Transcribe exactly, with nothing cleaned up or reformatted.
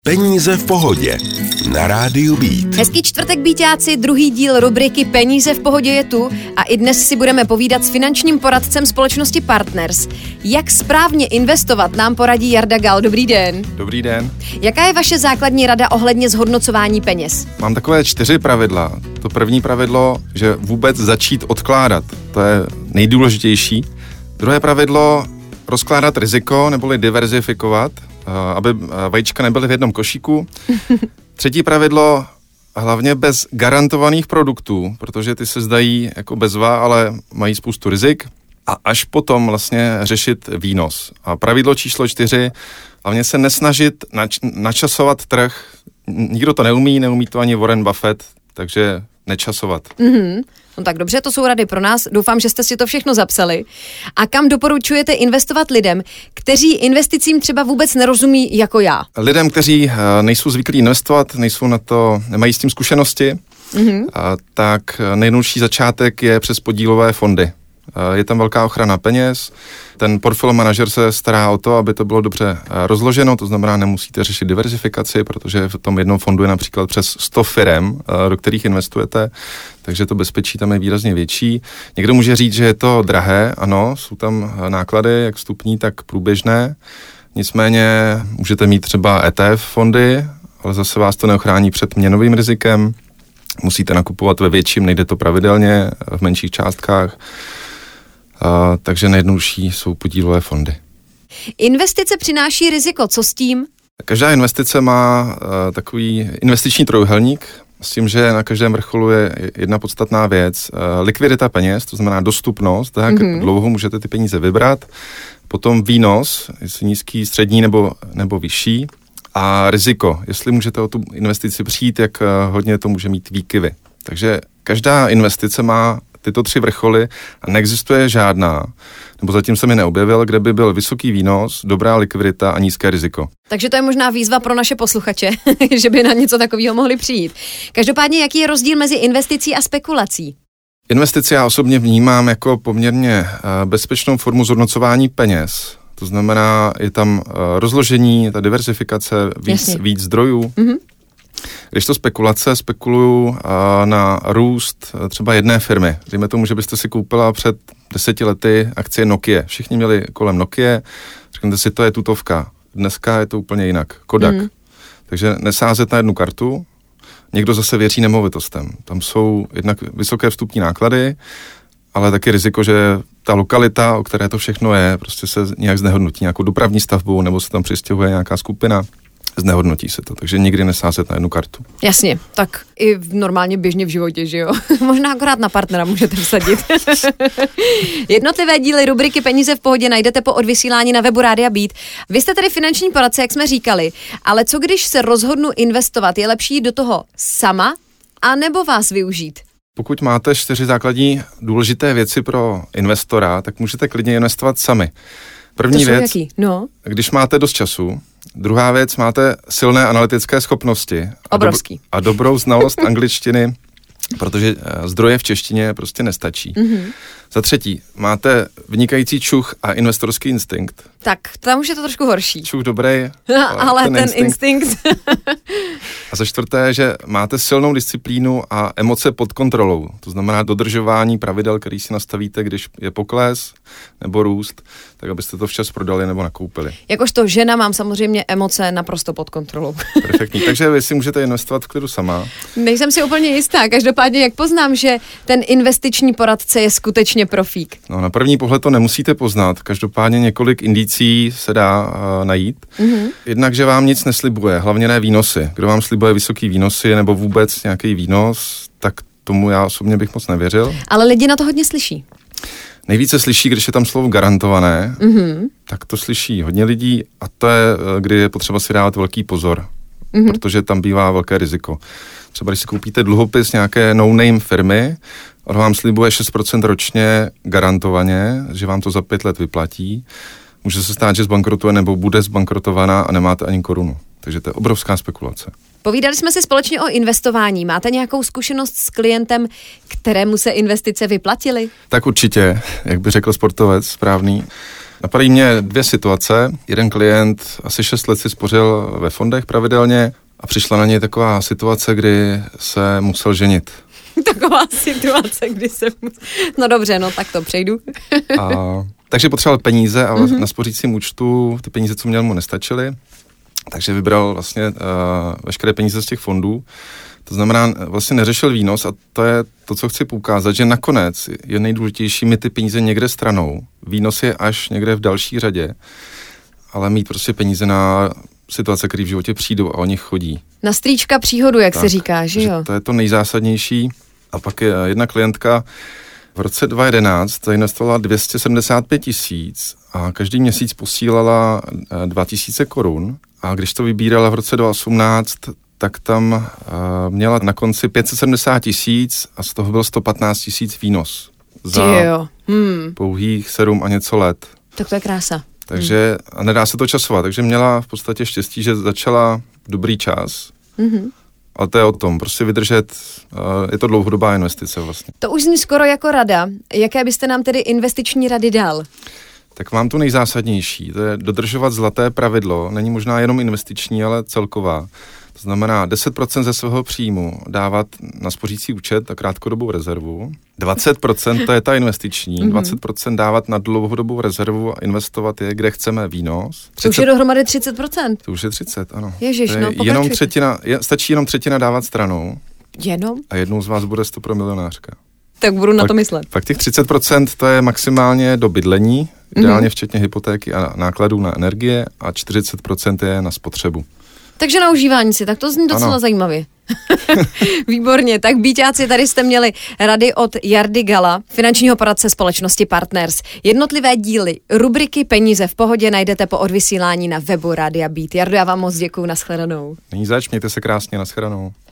Peníze v pohodě na rádiu Beat. Hezký čtvrtek, Beatáci, druhý díl rubriky Peníze v pohodě je tu a i dnes si budeme povídat s finančním poradcem společnosti Partners. Jak správně investovat, nám poradí Jarda Gal. Dobrý den. Dobrý den. Jaká je vaše základní rada ohledně zhodnocování peněz? Mám takové čtyři pravidla. To první pravidlo, že vůbec začít odkládat. To je nejdůležitější. Druhé pravidlo, rozkládat riziko neboli diverzifikovat, aby vajíčka nebyly v jednom košíku. Třetí pravidlo, hlavně bez garantovaných produktů, protože ty se zdají jako bezva, ale mají spoustu rizik. A až potom vlastně řešit výnos. A pravidlo číslo čtyři, hlavně se nesnažit nač- načasovat trh. Nikdo to neumí, neumí to ani Warren Buffett, takže nečasovat. Mm-hmm. No tak dobře, to jsou rady pro nás. Doufám, že jste si to všechno zapsali. A kam doporučujete investovat lidem, kteří investicím třeba vůbec nerozumí jako já? Lidem, kteří nejsou zvyklí investovat, nejsou na to, nemají s tím zkušenosti, mm-hmm. tak nejjednodušší začátek je přes podílové fondy. Je tam velká ochrana peněz, ten portfolio manažer se stará o to, aby to bylo dobře rozloženo, to znamená, nemusíte řešit diverzifikaci, protože v tom jednom fondu je například přes sto firem, do kterých investujete, takže to bezpečí tam je výrazně větší. Někdo může říct, že je to drahé, ano, jsou tam náklady, jak vstupní, tak průběžné, nicméně můžete mít třeba E T F fondy, ale zase vás to neochrání před měnovým rizikem, musíte nakupovat ve větším, nejde to pravidelně, v menších částkách. Uh, takže nejjednodušší jsou podílové fondy. Investice přináší riziko, co s tím? Každá investice má uh, takový investiční trojúhelník s tím, že na každém vrcholu je jedna podstatná věc. Uh, likvidita peněz, to znamená dostupnost, tak mm-hmm. dlouho můžete ty peníze vybrat. Potom výnos, jestli nízký, střední nebo, nebo vyšší. A riziko, jestli můžete o tu investici přijít, jak uh, hodně to může mít výkyvy. Takže každá investice má tyto tři vrcholy a neexistuje žádná, nebo zatím jsem je neobjevil, kde by byl vysoký výnos, dobrá likvidita a nízké riziko. Takže to je možná výzva pro naše posluchače, že by na něco takového mohli přijít. Každopádně, jaký je rozdíl mezi investicí a spekulací? Investici já osobně vnímám jako poměrně bezpečnou formu zhodnocování peněz. To znamená, je tam rozložení, ta diversifikace, víc, víc zdrojů. Mm-hmm. Když to spekulace, spekuluju na růst třeba jedné firmy. Dejme tomu, že byste si koupila před deseti lety akcie Nokia. Všichni měli kolem Nokia, řeknete si, to je tutovka. Dneska je to úplně jinak. Kodak. Mm. Takže nesázet na jednu kartu. Někdo zase věří nemovitostem. Tam jsou jednak vysoké vstupní náklady, ale taky riziko, že ta lokalita, o které to všechno je, prostě se nějak znehodnotí nějakou dopravní stavbou, nebo se tam přistěhuje nějaká skupina. Znehodnotí se to, takže nikdy nesázet na jednu kartu. Jasně, tak i v normálně běžně v životě, že jo? Možná akorát na partnera můžete vsadit. Jednotlivé díly rubriky Peníze v pohodě najdete po odvysílání na webu Rádia Beat. Vy jste tady finanční poradce, jak jsme říkali, ale co když se rozhodnu investovat? Je lepší jít do toho sama, anebo vás využít? Pokud máte čtyři základní důležité věci pro investora, tak můžete klidně investovat sami. První věc, jaký? No. Když máte dost času. Druhá věc, máte silné analytické schopnosti. Obrovský. A, dob- a dobrou znalost angličtiny, protože zdroje v češtině prostě nestačí. Mm-hmm. Za třetí, máte vynikající čuch a investorský instinkt. Tak, tam už je to trošku horší. Čuch dobrý, ale, ale ten, ten instinkt. instinkt. A za čtvrté, že máte silnou disciplínu a emoce pod kontrolou. To znamená dodržování pravidel, který si nastavíte, když je pokles nebo růst, tak abyste to včas prodali nebo nakoupili. Jakožto žena mám samozřejmě emoce naprosto pod kontrolou. Perfektní, takže vy si můžete investovat v klidu sama. Nejsem si úplně jistá, každopádně jak poznám, že ten investiční poradce je skutečně profík? No, na první pohled to nemusíte poznat, každopádně několik indicí se dá uh, najít. Mm-hmm. Jednak, že vám nic neslibuje, hlavně ne výnosy. Kdo vám slibuje vysoký výnosy nebo vůbec nějaký výnos, tak tomu já osobně bych moc nevěřil. Ale lidi na to hodně slyší. Nejvíce slyší, když je tam slovo garantované, mm-hmm. tak to slyší hodně lidí a to je, kdy je potřeba si dávat velký pozor, mm-hmm. protože tam bývá velké riziko. Třeba když si koupíte dluhopis nějaké no-name firmy, on vám slibuje šest procent ročně garantovaně, že vám to za pět let vyplatí. Může se stát, že zbankrotuje nebo bude zbankrotovaná a nemáte ani korunu. Takže to je obrovská spekulace. Povídali jsme si společně o investování. Máte nějakou zkušenost s klientem, kterému se investice vyplatily? Tak určitě, jak by řekl sportovec správný. Napadají mě dvě situace. Jeden klient asi šest let si spořil ve fondech pravidelně a přišla na něj taková situace, kdy se musel ženit. Taková situace, kdy se musel... No dobře, no tak to přejdu. a, takže potřeboval peníze a mm-hmm. na spořícím účtu ty peníze, co měl, mu nestačily. Takže vybral vlastně uh, veškeré peníze z těch fondů. To znamená, vlastně neřešil výnos a to je to, co chci poukázat, že nakonec je nejdůležitější mít ty peníze někde stranou. Výnos je až někde v další řadě, ale mít prostě peníze na situace, které v životě přijdou a o nich chodí. Na strýčka příhodu, jak tak, se říká, že jo? To je to nejzásadnější. A pak je jedna klientka v roce dva tisíce jedenáct investovala dvě stě sedmdesát pět tisíc a každý měsíc posílala dva tisíce korun a když to vybírala v roce dva tisíce osmnáct, tak tam uh, měla na konci pět set sedmdesát tisíc a z toho byl sto patnáct tisíc výnos. Za hmm. pouhých sedm a něco let. Tak to je krása. Takže hmm. a nedá se to časovat, takže měla v podstatě štěstí, že začala dobrý čas. Hmm. Ale to je o tom, prostě vydržet, uh, je to dlouhodobá investice vlastně. To už zní skoro jako rada. Jaké byste nám tedy investiční rady dal? Tak mám tu nejzásadnější, to je dodržovat zlaté pravidlo, není možná jenom investiční, ale celková. To znamená deset procent ze svého příjmu dávat na spořící účet a krátkodobou rezervu. dvacet procent to je ta investiční, dvacet procent dávat na dlouhodobou rezervu a investovat je, kde chceme výnos. třicet To už je dohromady třicet procent. To už je třicet, ano. Ježiš, no, jenom třetina, je, stačí jenom třetina dávat stranou. Jenom? A jednou z vás bude sto pro milionářka. Tak budu na pak, to myslet. Pak těch třicet procent to je maximálně do bydlení, ideálně mm-hmm. včetně hypotéky a nákladů na energie a čtyřicet procent je na spotřebu. Takže na užívání si, tak to zní docela ano. zajímavě. Výborně, tak býťáci, tady jste měli rady od Jardy Gala, finančního poradce společnosti Partners. Jednotlivé díly rubriky Peníze v pohodě najdete po odvysílání na webu Rádia Beat. Jardo, já vám moc děkuju, nashledanou. Není zač, mějte se krásně, nashledanou.